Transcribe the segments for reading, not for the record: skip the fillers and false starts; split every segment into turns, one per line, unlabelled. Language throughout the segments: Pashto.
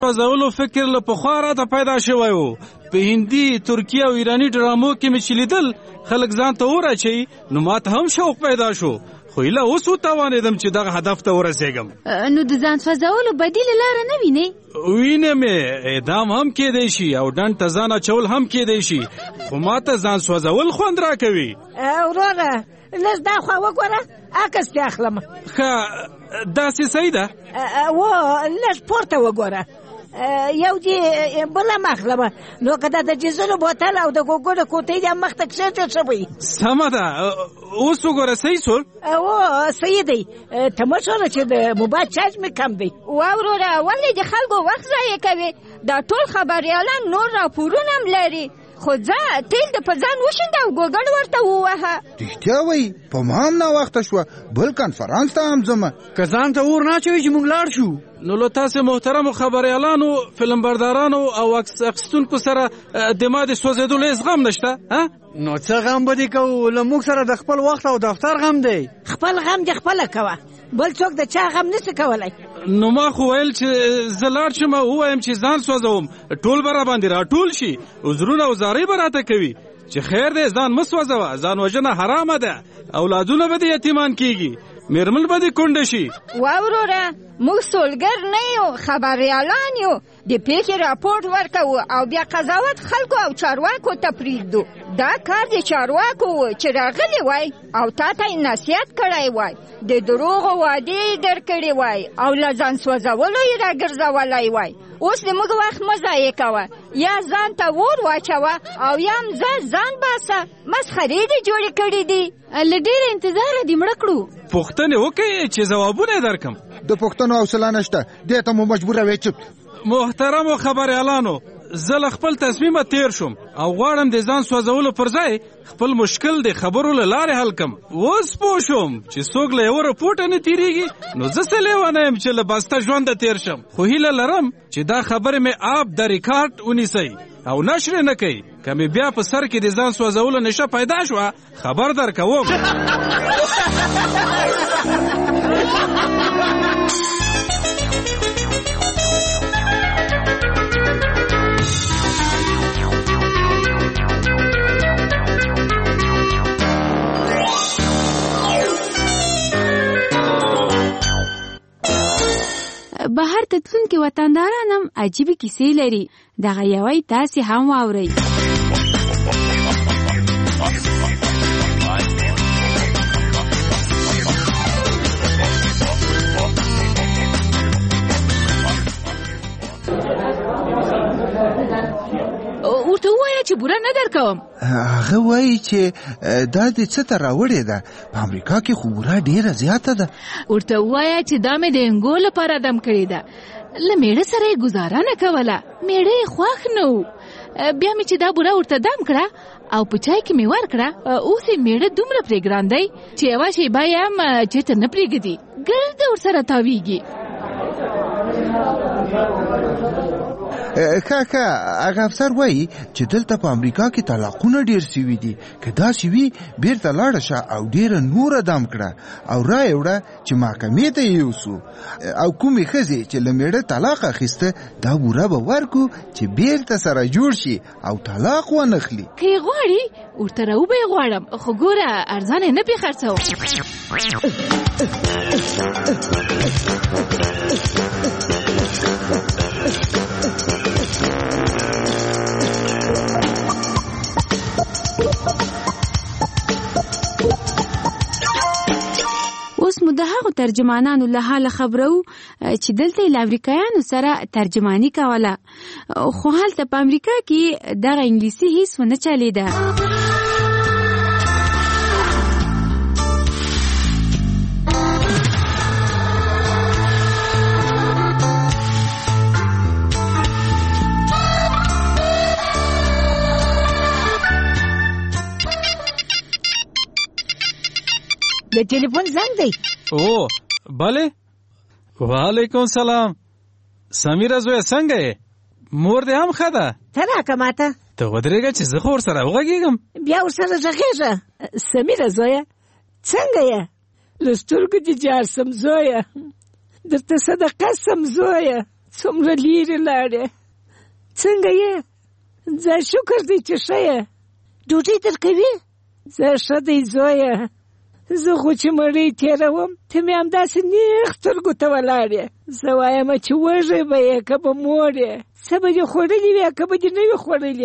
سوځولو فکر له پخوا راته پیدا شوی و. په هندي، ترکیه او ایراني ډرامو کې مې چې لیدل خلک ځان ته وراچوي، نو ماته هم شوق پیدا شو. خو ایله اوس وتوانېدم چې دغه هدف ته ورسېږم.
نو د ځان سوځولو بدیله لاره نه وینې؟
وینم یې، اعدام هم کېدی شي او ډنډ ته ځان اچول هم کېدی شي، خو ماته ځان سوځول خوند راکوي.
وروره لږ دا خوا وګوره، عکس دې اخلم.
ښه داسې صحیح ده.
لږ پورته وګوره، یو دې بله مخلمه. نو که دا د جیزلو بوتل او د ګوګلو کوټۍ دې مخ ته کښېږدل ښه به وي.
سمه ده، اوس وګوره صحیح سول.
صحیح دی. ته مه شوله چې د موبایل چارج مې کم دی.
وروره ولې د خلکو وخت ضایع کوې؟ دا ټول خبریالان نور راپورونه هم لري، خو ځه تیل د په ځان وشینده او ګوګل ورته ووهه.
رښتیا وایي، په ما هم ناوخته شوه، بل کنفرانس ته هم ځمه.
که ځان ته اور نه اچوي چې موږ لاړ شو.
نو له تاسې محترمو خبریالانو، فلمبردارانو او عکس اخیستونکو سره د ما د سوځېدلو هېڅ غم نشته؟
نو څه غم به دې کوو؟ له موږ سره د خپل وخت او دفتر غم دی.
خپل غم دې خپله کوه، بل څوک د چا غم نسي کولی.
نو ما خو ویل چې زه لاړ شم او ووایم چې ځان سوځوم، ټول به راباندې راټول شي، عذرونه او زارۍ به راته کوي چې خیر دی ځان مه سوځوه، ځان وژنه حرامه ده، اولادونه به دې یتیمان کېږي، میرمن به دې کونډه شي.
وروره موږ سولګر نه یو، خبریالان یو. د پیښې راپورټ ورکوو او بیا قضاوت خلکو او چارواکو ته پرېږدو. دا کار د چارواکو و چې راغلی وای او تا ته یې نصیحت کړی وای، د دروغو وعدې یې درکړې وای او له ځان سوځولو یې راګرځولی وای. اوس د موږ وخت مه ضایع کوه، یا ځان ته اور واچوه او یا هم ځان باسه. مسخرې دې جوړې کړي دي. له ډېره انتظاره دې مړه کړو.
پوښتنې وکړئ چې ځوابونه یې درکم.
د پوښتنو حوصله نشته، دې ته مو مجبوروې چپ.
محترمو خبریالانو، زه له خپل تصمیمه تیر شوم او غواړم د ځان سوځولو پر ځای خپل مشکل د خبرو له لارې حل کم. اوس پوه شوم چې څوک له یوه رپوټه نه تیریږي، نو زه څه لیونه یم چې له بسته ژونده تیر شم. خو هیله لرم چې دا خبرې مې آپ د ریکارډ ونیسئ او نشر یې نه کوئ. که مې بیا په سر کې د ځان سوځولو نشه پیدا شوه، خبر درکوم.
بهر ته تلونکي وطنداران هم عجیبې کیسې لري. دغه یوه تاسې هم واورئ. ورته ووایه چې بوره نه درکوم.
هغه وایي چې دا دې څه ته راوړې ده، په امریکا کې خو بوره ډېره زیاته ده.
ورته ووایه چې دا مې د انګو لپاره دم کړې ده. له میړه سره یې ګزاره نه کوله، میړه یې خوښ نه و. بیا مې چې دا بوره ورته دم کړه او په چای کې مې ورکړه، اوس یې میړه دومره پرېګران دی چې یوه شیبه یې هم چېرته نه پرېږدي، ګرده ورسره تاویږي.
کاکا هغه افسر وایي چې دلته په امریکا کې طلاقونه ډېر سوي دي. که داسې وي بیرته لاړه شه او ډېره نوره دم کړه او رایې وړه چې محکمې ته یې یوسو، او کومې ښځې چې له میړه طلاق اخیسته دا بوره به ورکو چې بیرته سره جوړ شي او طلاق ونخلي.
که یې غواړي ورته راوبه یې غواړم، خو ګوره ارزانه نه پې خرڅوم. اوس مو د هغو ترجمانانو له حاله خبرو چې دلته له امریکایانو سره ترجمانی کوله، خو هلته په امریکا کې دغه انګلیسي هیڅ ونه چلیده.
د ټلیفون زنګ دی.
او بله، وعلیکم سلام. سمیره زویه څنګه یې؟ مور دې هم ښه ده؟
ته راکه ماته.
ته ودرېږه چې زه خو ورسره وغږېږم.
بیا ورسره غږېږه. سمیره زویه څنګه یې؟ له سترګو دې جار سم زویه، درته صدقه سم زویه. څومره لیرې لاړې. څنګه یې؟ زه شکر دی چې ښه یې. ډوډۍ درکوي؟ زه ښه دی زویه. زه خو چې مړۍ تېروم ته مې همداسې نیغ سترګو ته ولاړې. زه وایم چې وږی به یې که به موړ یې، څه به دې خوړلي وي که به دې نه وي خوړلي.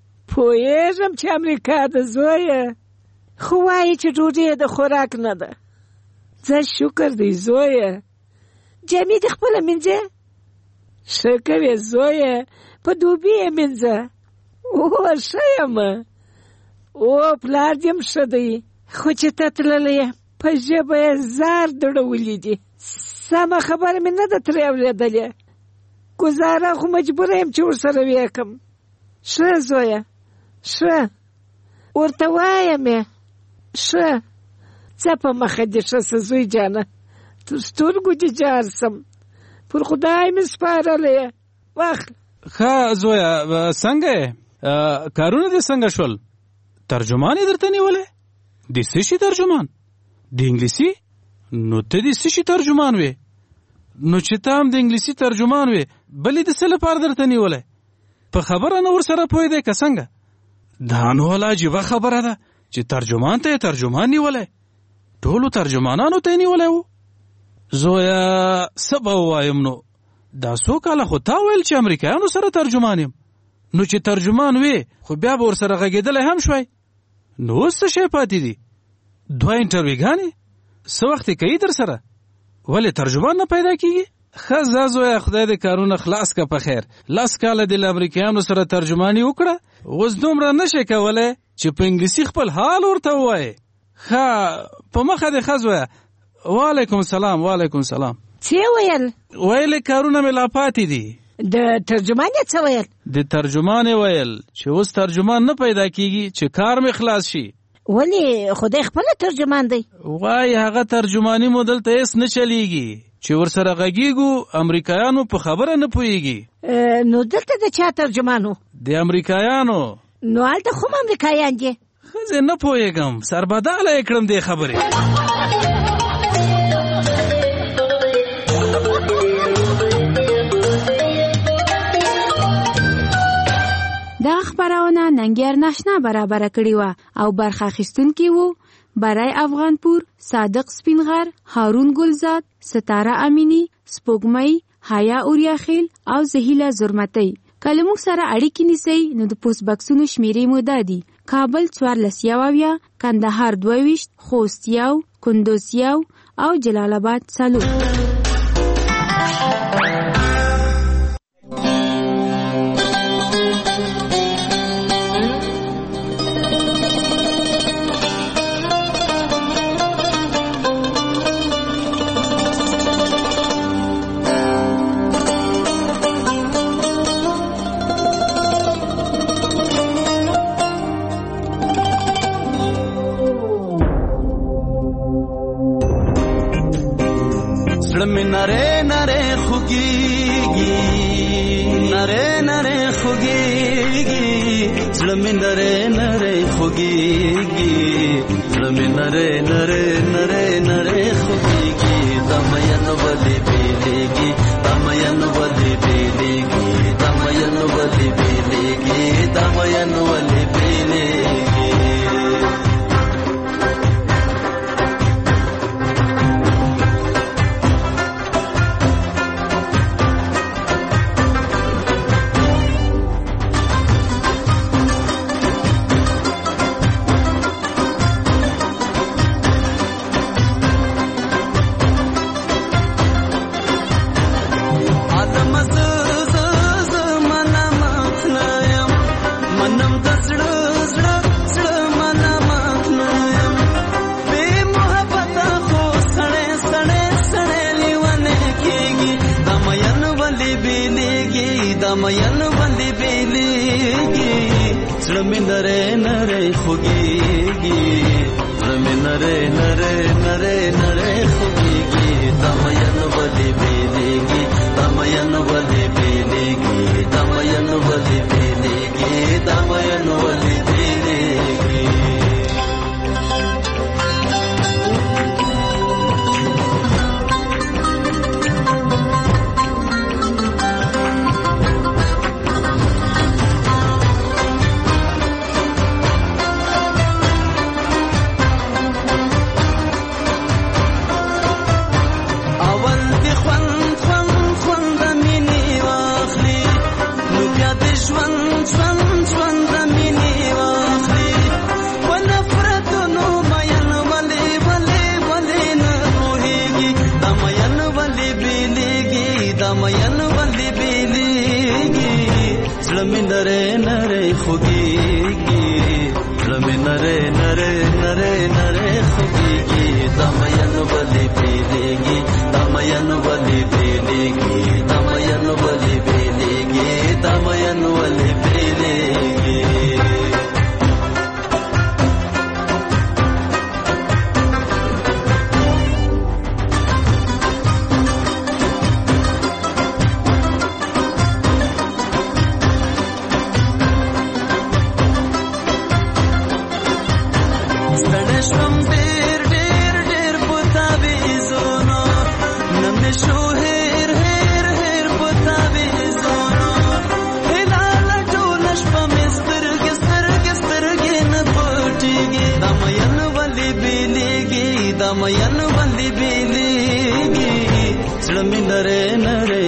پوهېږم چې امریکا ده زویه، خو وایي چې ډوډۍ د خوراک نه ده. زه شکر دی زویه. جامې دې خپله مینځې؟ ښه کوې زویه، په دوبي یې مینځه. او ښه یم. او پلار دې هم ښه دی، خو چې ته تللی یې په ژبه یې زار دړولي دي. سمه خبره مې نه ده ترې اورېدلې. ګزاره خو مجبوره یم چې ورسره وکړم. ښه زویه ښه، ورته وایم یې ښه. څه په مخه دې ښه سه زوی جانه، تر سترګو دې جار سم، پر خدای مې سپارلی یې. واخله.
ښه زویه، څنګه یې؟ کارونه دې څنګه شول؟ ترجمان یې درته نیولی؟ د څه شي ترجمان؟ د انګلیسي؟ نو ته د څه شي ترجمان وې؟ نو چې ته هم د انګلیسي ترجمان وې، بلې د څه لپاره درته نیولی؟ په خبره نه ورسره پوهېدی که څنګه؟ دا نو والا عجیبه خبره ده چې ترجمان ته یې ترجمان نیولی. ټولو ترجمانانو ته یې نیولی و. زویه څه به ووایم نو، دا څو کاله خو تا ویل چې امریکایانو سره ترجمان یم. نو چې ترجمان وې خو بیا به ورسره غږېدلی هم شوی. نو اوس څه شی پاتې دي؟ 2 انټرویوګانې څه وخت یې کوي در سره؟ ولې ترجمان نه پیدا کېږي؟ ښه ځه زویه، خدای دې کارونه خلاص که په خیر. 10 کاله دې له امریکایانو سره ترجماني وکړه، اوس دومره نه شې کولی چې په انګلیسي خپل حال ورته ووایې. ښه په مخه دې ښه زویه. وعلیکم سلام. وعلیکم سلام.
څه ویل؟
ویلې کارونه مې لا پاتې دي.
د ترجمان یې څه ویل؟
د ترجمان یې ویل چې اوس ترجمان نه پیدا کېږي چې کار مې خلاص شي.
ولې خدای خپله ترجمان دی؟
وایي هغه ترجماني مو دلته هېڅ نه چلیږي، چې ورسره غږیږو امریکایانو په خبره نه پوهېږي.
نو دلته د چا ترجمان و؟
د امریکایانو.
نو هلته خو امریکایان دي.
ښځې نه پوهېږم، سربداله یې کړم دې خبرې.
دا خبرونه ننګیار ناشنا برابره کړې وه او برخه اخیستونکي وو برای افغانپور، صادق سپینغر، هارون ګلزاد، ستاره امینی، سپوږمۍ، حیا اوریاخیل او زهیله زرمتی. کله موږ سره اړیکې نیسئ نو د پوسټ بکسونو شمیرې مو دا دي: کابل 14 کندهار 22 خوست 1 کندوز 1 او جلال آباد 4.
نره نره خوگیگی نره نره خوگیگی زلمی نره نره خوگیگی زلمی نره نره نره نره خوگیگی دامایانو ولی بیلیگی دامایانو ولی بیلیگی دامایانو ولی بیلیگی دامایانو ولی بیلیگی دامایانو باندې بیلیږي زړه مې نری نری خوږیږي زړه مې نری نری نری نری خوږیږي دامایانو باندې بیلیږي دامایانو باندې بیلیږي دامایانو باندې بیلیږي دامایانو باندې بیلیږي زړه مې نری نری خوږېږي زړه مې نری نری نری نری خوږېږي دا مین ولې بیلېږي دا مین ولې بیلېږي دا مین ولې بیلېږي دا مین ولې بیلېږي مین باندې بیلېږي زړه مې نری نری